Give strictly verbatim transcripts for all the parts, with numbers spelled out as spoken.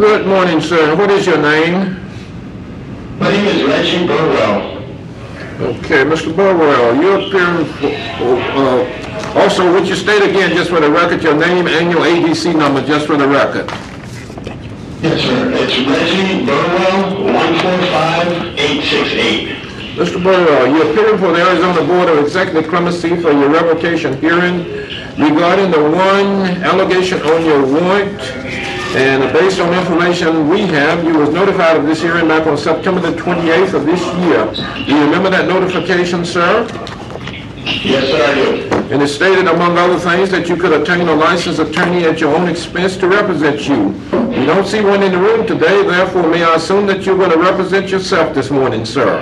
Good morning, sir. What is your name? My name is Reggie Burwell. Okay, Mister Burwell, you're appearing for, uh, also, would you state again, just for the record, your name and your A D C number, just for the record? Yes, sir. It's Reggie Burwell, one four five eight six eight. Mister Burwell, you're appearing for the Arizona Board of Executive Clemency for your revocation hearing regarding the one allegation on your warrant. And based on information we have, you was notified of this hearing back on September the twenty-eighth of this year. Do you remember that notification, sir? Yes, sir, I do. And it stated, among other things, that you could obtain a licensed attorney at your own expense to represent you. We don't see one in the room today, therefore may I assume that you're going to represent yourself this morning, sir?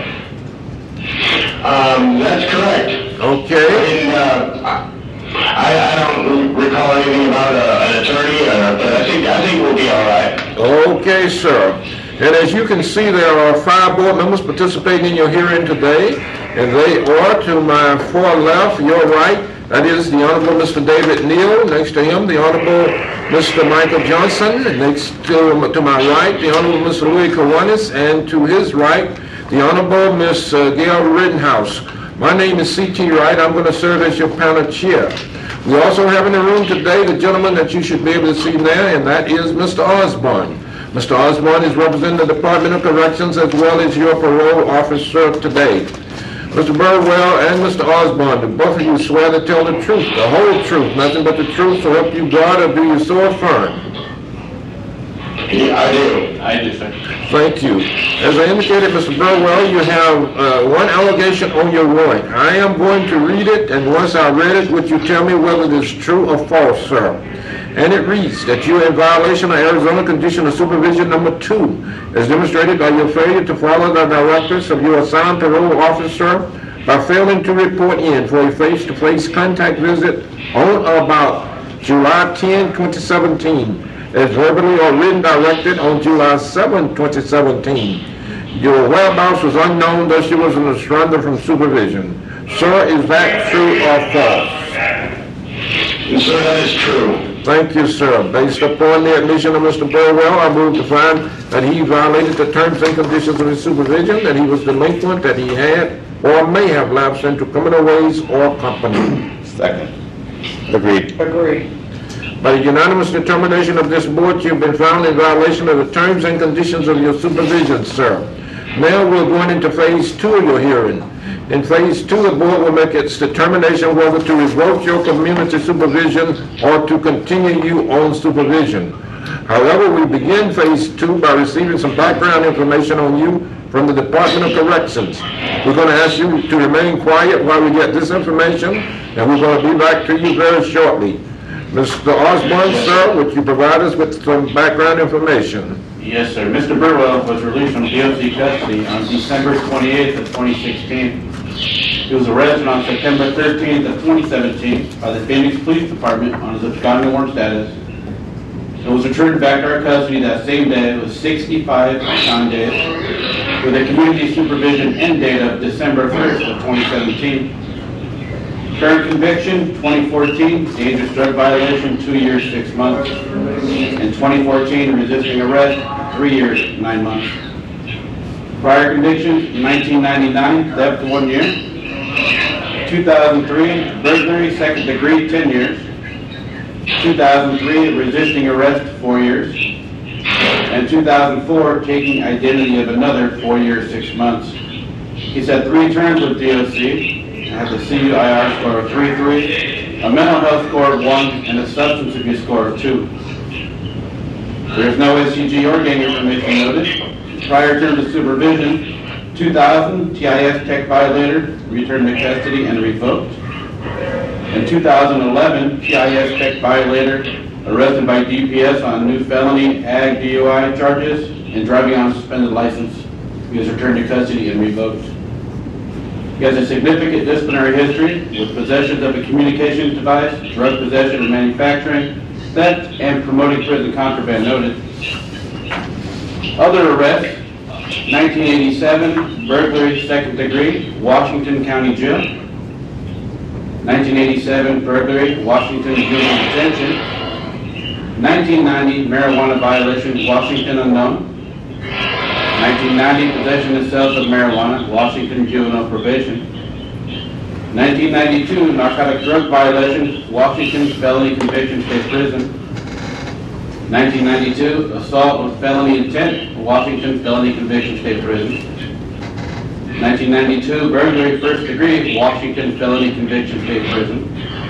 Um, that's correct. Okay. And, uh, I, I don't recall anything about uh, an attorney, uh, but I think, I think we'll be all right. Okay, sir. And as you can see, there are five board members participating in your hearing today, and they are to my far left, your right. That is the Honorable Mister David Neal. Next to him, the Honorable Mister Michael Johnson. Next to, to my right, the Honorable Mister Louis Kiwanis, and to his right, the Honorable Miss Uh, Gail Rittenhouse. My name is C T Wright. I'm going to serve as your panel chair. We also have in the room today the gentleman that you should be able to see now, and that is Mister Osborne. Mister Osborne is representing the Department of Corrections as well as your parole officer today. Mister Burwell and Mister Osborne, do both of you swear to tell the truth, the whole truth, nothing but the truth, so help you God, or do you so affirm? Yeah, I do. I do, sir. Thank you. As I indicated, Mister Burwell, you have uh, one allegation on your warrant. I am going to read it, and once I read it, would you tell me whether it is true or false, sir? And it reads that you are in violation of Arizona Condition of Supervision number two, as demonstrated by your failure to follow the directives of your assigned parole officer by failing to report in for a face-to-face contact visit on or about July tenth, twenty seventeen, as verbally or written directed on July seventh, twenty seventeen. Your whereabouts was unknown, thus you was under surrender from supervision. Sir, is that true or false? Yes, sir, that is true. Thank you, sir. Based upon the admission of Mister Burwell, I move to find that he violated the terms and conditions of his supervision, that he was delinquent, that he had or may have lapsed into criminal ways or company. Second. Agreed. Agreed. By the unanimous determination of this board, you've been found in violation of the terms and conditions of your supervision, sir. Now we're going into phase two of your hearing. In phase two, the board will make its determination whether to revoke your community supervision or to continue you on supervision. However, we begin phase two by receiving some background information on you from the Department of Corrections. We're going to ask you to remain quiet while we get this information, and we're going to be back to you very shortly. Mister Osborne, sir, would you provide us with some background information? Yes, sir. Mister Burwell was released from D O C custody on December twenty-eighth of twenty sixteen. He was arrested on September thirteenth of twenty seventeen by the Phoenix Police Department on his absconding warrant status. It was returned back to our custody that same day with sixty-five abscond days, with a community supervision end date of December first of twenty seventeen. Current conviction, twenty fourteen, dangerous drug violation, two years, six months. And twenty fourteen, resisting arrest, three years, nine months. Prior convictions, nineteen ninety-nine, theft, one year. two thousand three, burglary, second degree, ten years. two thousand three, resisting arrest, four years. And two thousand four, taking identity of another, four years, six months. He's had three terms with D O C. Has a C U I R score of three three, a mental health score of one, and a substance abuse score of two. There is no S C G or gang information noted. Prior term of supervision, two thousand, T I S tech violator, returned to custody and revoked. In two thousand eleven, T I S tech violator, arrested by D P S on new felony ag D U I charges and driving on suspended license. He was returned to custody and revoked. He has a significant disciplinary history with possessions of a communication device, drug possession and manufacturing, theft, and promoting prison contraband noted. Other arrests, nineteen eighty-seven, burglary, second degree, Washington County Jail. nineteen eighty-seven, burglary, Washington Juvenile Detention. nineteen ninety, marijuana violation, Washington unknown. nineteen ninety, possession and sales of marijuana, Washington juvenile probation. nineteen ninety-two, narcotic drug violation, Washington felony conviction, state prison. nineteen ninety-two, assault with felony intent, Washington felony conviction, state prison. nineteen ninety-two, burglary first degree, Washington felony conviction, state prison.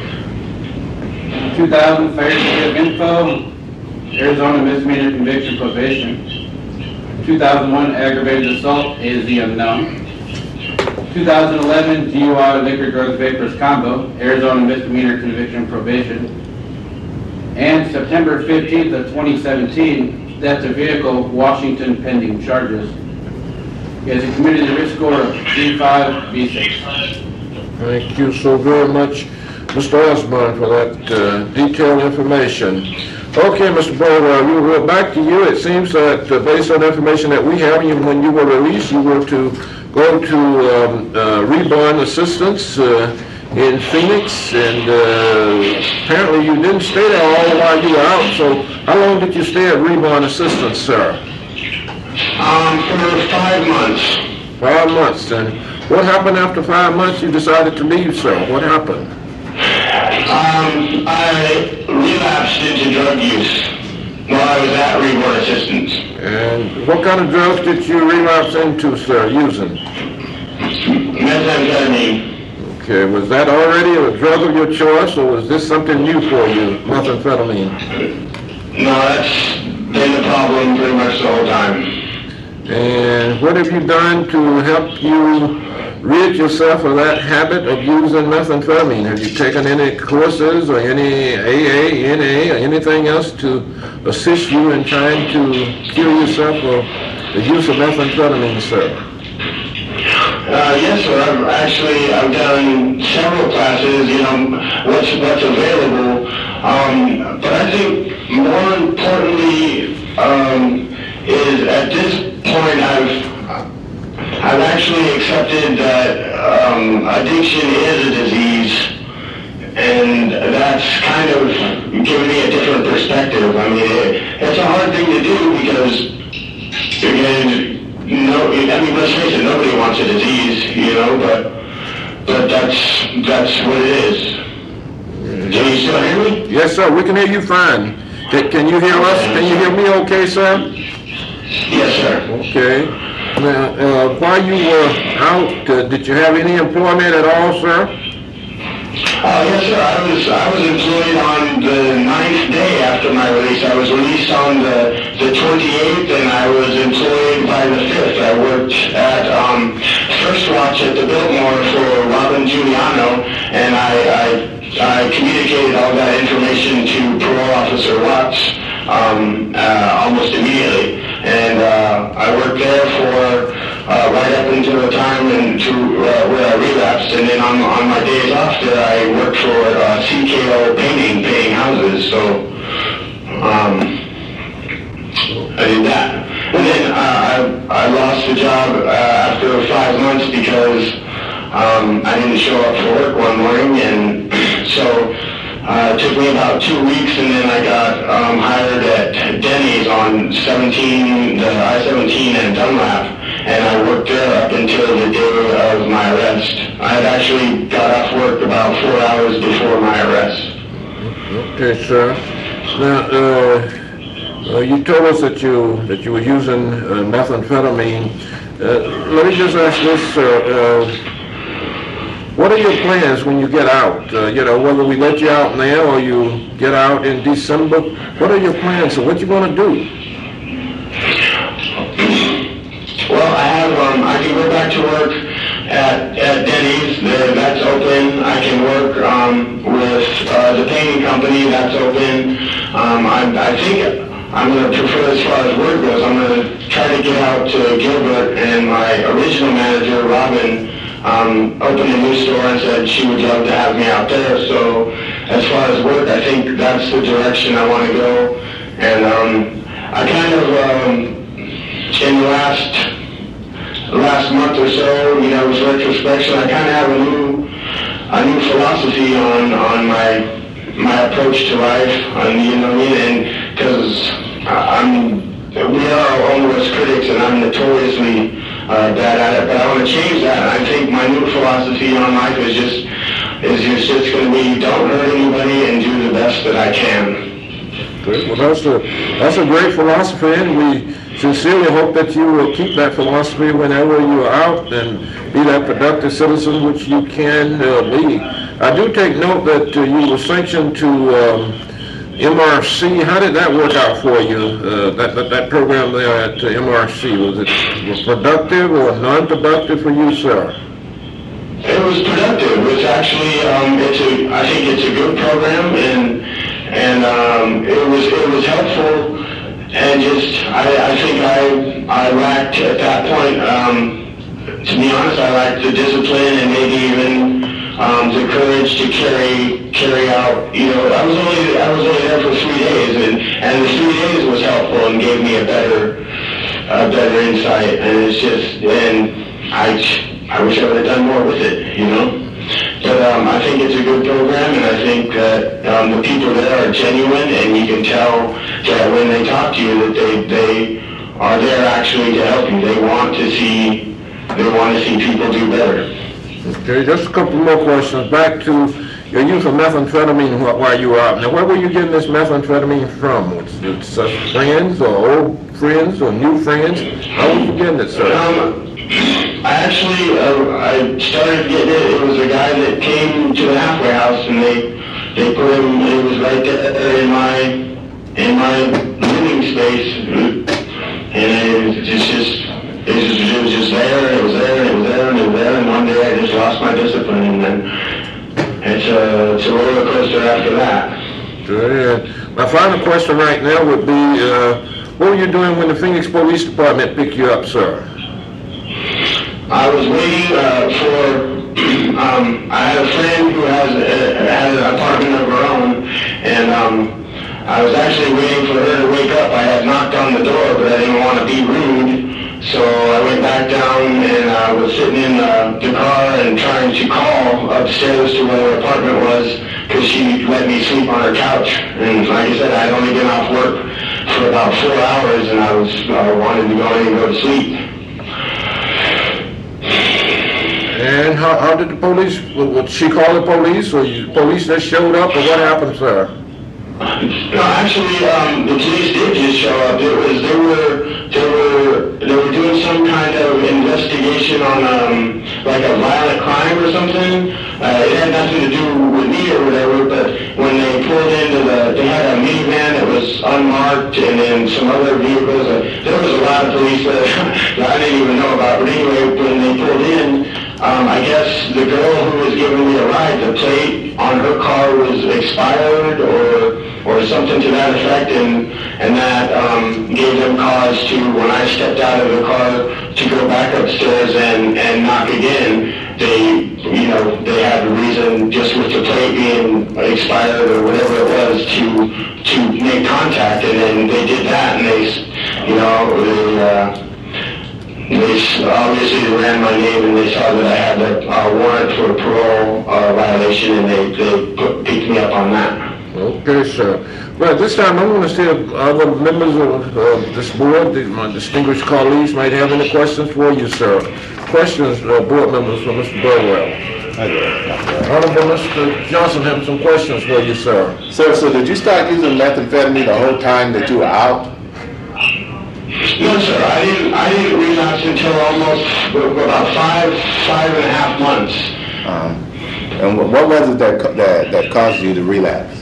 two thousand, failure to give info, Arizona misdemeanor conviction, probation. two thousand one, aggravated assault, A Z unknown. two thousand eleven, D U I, liquor, drugs, vapors combo, Arizona misdemeanor conviction, probation. And September fifteenth of twenty seventeen, theft of vehicle, Washington pending charges. He has a committed a risk score of D five, V six. Thank you so very much, Mister Osborne, for that uh, detailed information. Okay, Mister Boyd, uh, we'll go back to you. It seems that uh, based on the information that we have, you, when you were released, you were to go to um, uh, Reborn Assistance uh, in Phoenix, and uh, apparently you didn't stay there all while you were out. So how long did you stay at Reborn Assistance, sir? Um, for five months. Five months. And what happened after five months? You decided to leave, sir. What happened? Um, I relapsed into drug use while I was at Reborn Assistance. And what kind of drugs did you relapse into, sir, using? Methamphetamine. Okay, was that already a drug of your choice, or was this something new for you, methamphetamine? No, that's been the problem pretty much the whole time. And what have you done to help you rid yourself of that habit of using methamphetamine? Have you taken any courses or any A A, N A, or anything else to assist you in trying to cure yourself of the use of methamphetamine, sir? Uh, yes, sir. I've actually I've done several classes. You know what's what's available. Um, but I think more importantly um, is at this point I've I've actually accepted that um, addiction is a disease, and that's kind of given me a different perspective. I mean, it, it's a hard thing to do because again. No, I mean, let's face it, nobody wants a disease, you know, but but that's that's what it is. Can you still hear me? Yes, sir, we can hear you fine. Can, can you hear us? Can you hear me okay, sir? Yes, sir. Okay. Now, uh, while you were out, uh, did you have any employment at all, sir? Uh, yes, sir. I was I was employed on the ninth day after my release. I was released on the the twenty-eighth, and I was employed by the fifth. I worked at um, First Watch at the Biltmore for Robin Giuliano, and I, I I communicated all that information to Parole Officer Watts um, uh, almost immediately, and uh, I worked there for. Uh, right up until the time and to uh, where I relapsed, and then on, on my days off there I worked for uh, C K O Painting, painting houses, so um, I did that. And then uh, I, I lost the job uh, after five months because um, I didn't show up for work one morning, and so uh, it took me about two weeks, and then I got um, hired at Denny's on seventeen, the I seventeen and Dunlap. And I worked there up until the day of my arrest. I had actually got off work about four hours before my arrest. Okay, sir. Now, uh, uh, you told us that you that you were using uh, methamphetamine. Uh, let me just ask this, sir. Uh, what are your plans when you get out? Uh, you know, whether we let you out now or you get out in December, what are your plans? So what you going to do? Well, I have, um, I can go back to work at, at Denny's, the, that's open. I can work um, with uh, the painting company, that's open. Um, I, I think I'm going to prefer, as far as work goes, I'm going to try to get out to Gilbert, and my original manager, Robin, um, opened a new store and said she would love to have me out there. So as far as work, I think that's the direction I want to go. And um, I kind of, um, in the last... last month or so, you know, it was retrospection. I kind of have a new, a new philosophy on on my my approach to life. On, you know, and because I'm, we are our own worst critics, and I'm notoriously uh, bad at it, but I want to change that. I think my new philosophy on life is just, is just, just going to be don't hurt anybody and do the best that I can. Good. Well, that's a, that's a great philosophy, and we sincerely hope that you will keep that philosophy whenever you are out and be that productive citizen which you can uh, be. I do take note that uh, you were sanctioned to um, M R C. How did that work out for you, uh, that, that that program there at uh, M R C? Was it productive or non-productive for you, sir? It was productive. It's actually, um, it's a, I think it's a good program, and and um, it was it was helpful, and just I, I think I I lacked at that point. Um, to be honest, I lacked the discipline and maybe even um, the courage to carry carry out. You know, I was only I was only there for three days, and and the three days was helpful and gave me a better a better insight. And it's just and I. I wish I would have done more with it, you know. But um, I think it's a good program, and I think that um, the people there are genuine, and you can tell that when they talk to you that they they are there actually to help you. They want to see they want to see people do better. Okay, just a couple more questions. Back to your use of methamphetamine wh- while you were out. Now, where were you getting this methamphetamine from? Was it such friends or old friends or new friends? How were you getting it, sir? Um, I actually, uh, I started getting it. It was a guy that came to the halfway house, and they they put him. It was right there in my in my living space, and it was just it was just, it was just there. It was there. And it was there. And it was there. And one day I just lost my discipline, and then it's a it's a roller coaster after that. Good. My final question right now would be, uh, what were you doing when the Phoenix Police Department picked you up, sir? I was waiting uh, for, um, I had a friend who has, a, has an apartment of her own, and um, I was actually waiting for her to wake up. I had knocked on the door, but I didn't want to be rude, so I went back down, and I was sitting in uh, the car and trying to call upstairs to where her apartment was, because she let me sleep on her couch. And like I said, I'd only been off work for about four hours, and I was uh, wanted to go in and go to sleep. And how, how did the police, would she call the police, or you, police that showed up, or what happened, sir? No, actually, um, the police did just show up. It was, they were, they were, they were doing some kind of investigation on, um, like a violent crime or something. Uh, it had nothing to do with me or whatever, but when they pulled into the, they had a minivan that was unmarked, and then some other vehicles. Uh, there was a lot of police that, that I didn't even know about, but anyway, when they pulled in, Um, I guess the girl who was giving me a ride, the plate on her car was expired or or something to that effect, and and that um, gave them cause to, when I stepped out of the car to go back upstairs and, and knock again, they, you know, they had a reason, just with the plate being expired or whatever it was, to to make contact, and then they did that, and they, you know, they, uh, They obviously ran my name, and they saw that I had a uh, warrant for a parole uh, violation, and they, they put, picked me up on that. Okay, sir. Well, this time I'm going to see if other members of uh, this board, the, my distinguished colleagues, might have any questions for you, sir. Questions, uh, board members, for Mister Burwell. Honorable Mister Johnson have some questions for you, sir. Sir, so did you start using methamphetamine the whole time that you were out? No, sir. I didn't. I didn't relapse until almost about five, five and a half months. Um, and what was it that that, that caused you to relapse?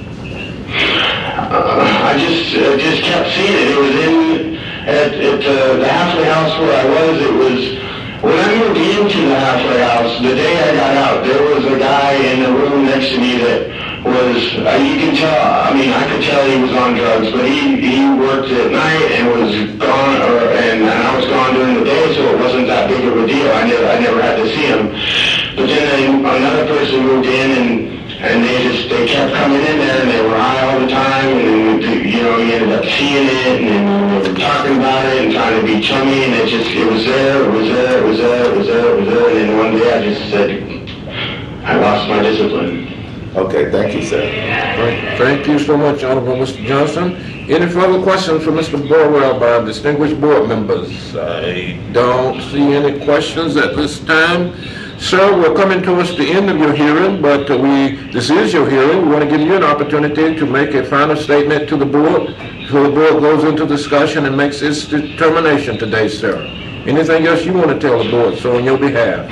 Uh, I just uh, just kept seeing it. It was in at, at uh, the halfway house where I was. It was when I moved into the halfway house. The day I got out, there was a guy in the room next to me that was, uh, you can tell, I mean, I could tell he was on drugs, but he, he worked at night and was gone, or, and, and I was gone during the day, so it wasn't that big of a deal. I never, I never had to see him. But then another person moved in, and, and they just, they kept coming in there, and they were high all the time, and, you know, he ended up seeing it, and then they were talking about it, and trying to be chummy, and it just, it was there, it was there, it was there, it was there, it was there, and then one day I just said, I lost my discipline. Okay, thank you, sir. Thank thank you so much, Honorable Mister Johnson. Any further questions for Mister Burwell by distinguished board members? I don't see any questions at this time. Sir, we're coming towards the end of your hearing, but uh, we, this is your hearing. We want to give you an opportunity to make a final statement to the board before the board goes into discussion and makes its determination today, sir. Anything else you want to tell the board, so on your behalf?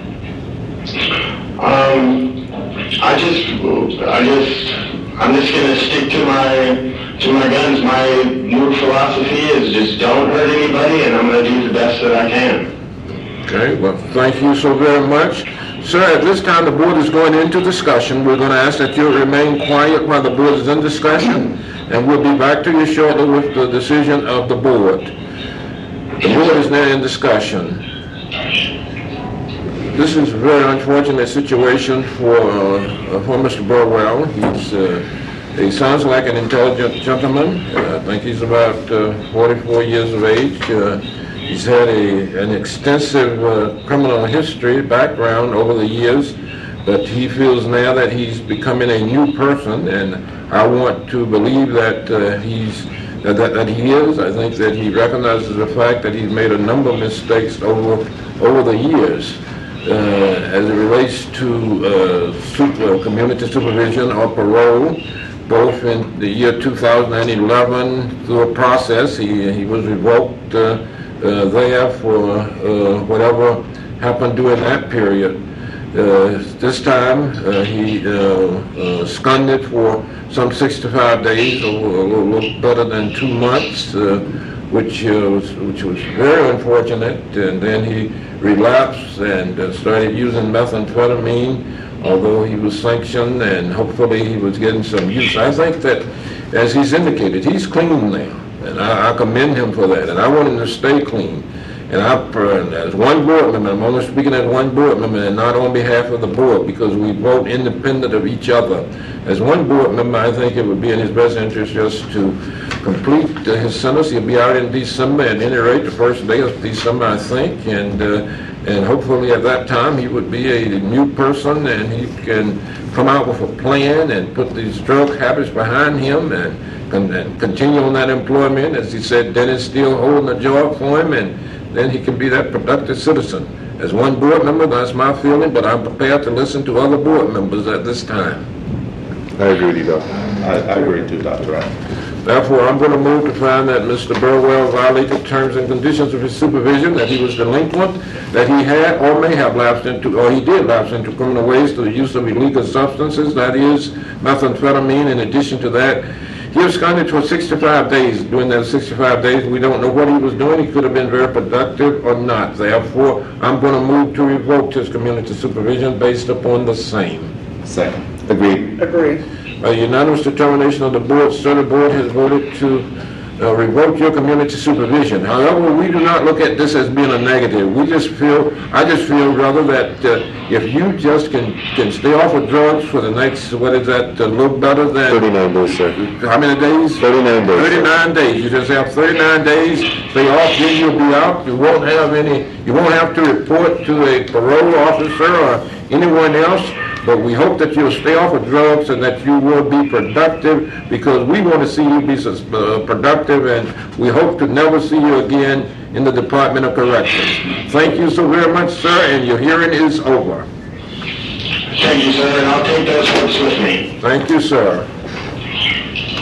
Um, I just, I just, I'm just gonna stick to my, to my guns. My new philosophy is just don't hurt anybody, and I'm gonna do the best that I can. Okay, well, thank you so very much. Sir, at this time, the board is going into discussion. We're going to ask that you remain quiet while the board is in discussion, and we'll be back to you shortly with the decision of the board. The board is now in discussion. This is a very unfortunate situation for, uh, for Mister Burwell. He's, uh, he sounds like an intelligent gentleman. Uh, I think he's about uh, forty-four years of age. Uh, He's had a, an extensive uh, criminal history background over the years, but he feels now that he's becoming a new person, and I want to believe that uh, he's that, that, that he is. I think that he recognizes the fact that he's made a number of mistakes over over the years uh, as it relates to uh, super, community supervision or parole. Both in the year two thousand eleven, through a process, he he was revoked. Uh, Uh, there for uh, whatever happened during that period. Uh, this time uh, he uh, uh, scunded for some sixty-five days, or a little, little better than two months, uh, which, uh, was, which was very unfortunate. And then he relapsed and uh, started using methamphetamine, although he was sanctioned, and hopefully he was getting some use. I think that, as he's indicated, he's clean now. And I, I commend him for that, and I want him to stay clean. And I, as one board member, I'm only speaking as one board member and not on behalf of the board, because we vote independent of each other. As one board member, I think it would be in his best interest just to complete uh, his sentence. He'll be out in December, at any rate, the first day of December, I think, and uh, and hopefully at that time he would be a new person, and he can come out with a plan and put these drug habits behind him, and and continue on that employment. As he said, Dennis still holding a job for him, and then he can be that productive citizen. As one board member, that's my feeling, but I'm prepared to listen to other board members at this time. I agree with you, Doctor I, I agree too, Doctor Wright. Therefore, I'm going to move to find that Mister Burwell violated terms and conditions of his supervision, that he was delinquent, that he had or may have lapsed into, or he did lapse into criminal ways through the use of illegal substances, that is, methamphetamine. In addition to that, he was scunded for sixty-five days. During that sixty-five days, we don't know what he was doing. He could have been very productive or not. Therefore, I'm going to move to revoke his community supervision based upon the same. Second. Agreed. Agreed. By unanimous determination of the board, sir, the board has voted to uh, revoke your community supervision. However, we do not look at this as being a negative. We just feel, I just feel rather that uh, if you just can, can stay off of drugs for the next, what is that, a little better than... thirty-nine days, sir. How many days? thirty-nine days. thirty-nine days. You just have thirty-nine days, stay off, then you'll be out. You won't have any, you won't have to report to a parole officer or anyone else. But we hope that you'll stay off of drugs and that you will be productive, because we want to see you be uh, productive, and we hope to never see you again in the Department of Corrections. Thank you so very much, sir, and your hearing is over. Thank you, sir, and I'll take those votes with me. Thank you, sir.